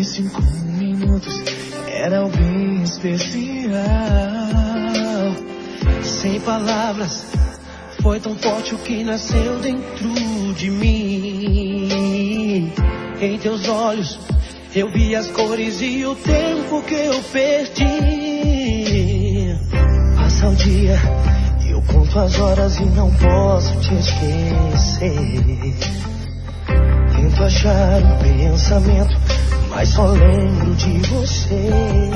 5 minutos era alguém especial. Sem palavras, foi tão forte o que nasceu dentro de mim. Em teus olhos eu vi as cores e o tempo que eu perdi. Passa o dia, eu conto as horas e não posso te esquecer. Tento achar um pensamento, mas só lembro de você.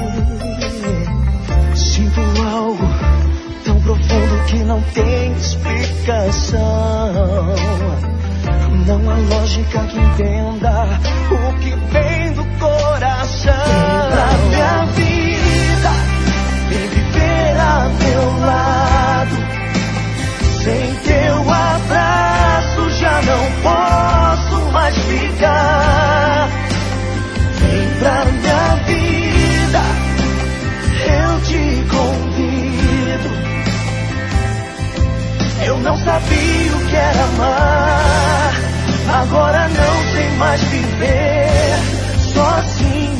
Sinto algo tão profundo que não tem explicação. Não há lógica que entenda o que vem do coração. Vem pra minha vida, vem viver a meu lado. Sem teu abraço já não posso mais ficar. Vem pra minha vida, eu te convido. Eu não sabia o que era amar, agora não sei mais viver sozinho.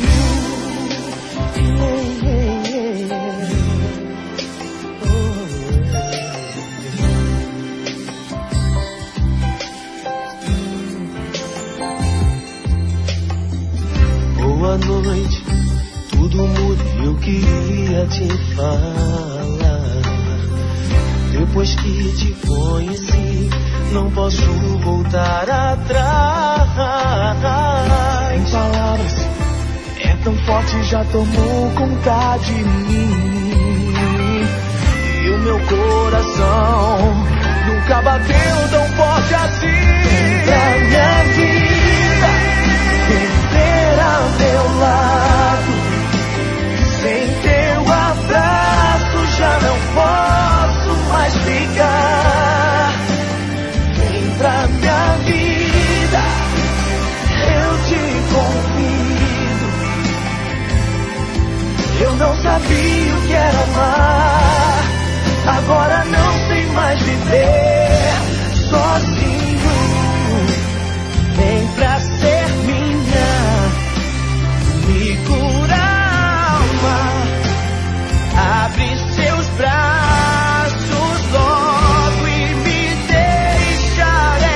Boa noite, tudo muda e eu queria te falar. Depois que te conheci, não posso voltar atrás. Em palavras, é tão forte, já tomou conta de mim. E o meu coração nunca bateu tão forte assim. Vem pra minha vida, vem viver ao meu lado. Sem teu abraço já não posso mais ficar. Vem pra minha vida, eu te convido. Eu não sabia o que era amar, agora não sei mais viver sozinho. Vem pra ser minha, me cura a alma. Abre seus braços logo e me deixa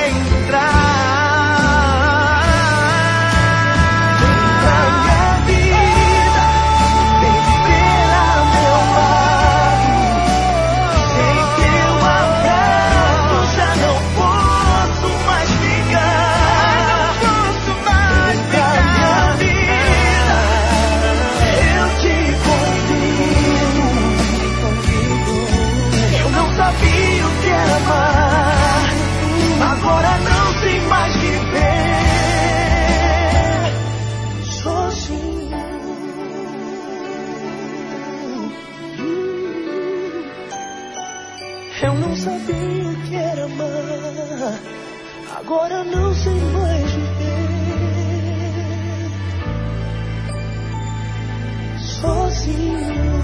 entrar. Vem pra minha vida, vem viver ao meu lado. Sem teu abraço já não posso mais ficar. Vem pra minha vida, eu te convido. Eu não sabia o que era amar, agora não sei mais viver sozinho. Eu não sabia o que era amar, agora não sei mais viver sozinho.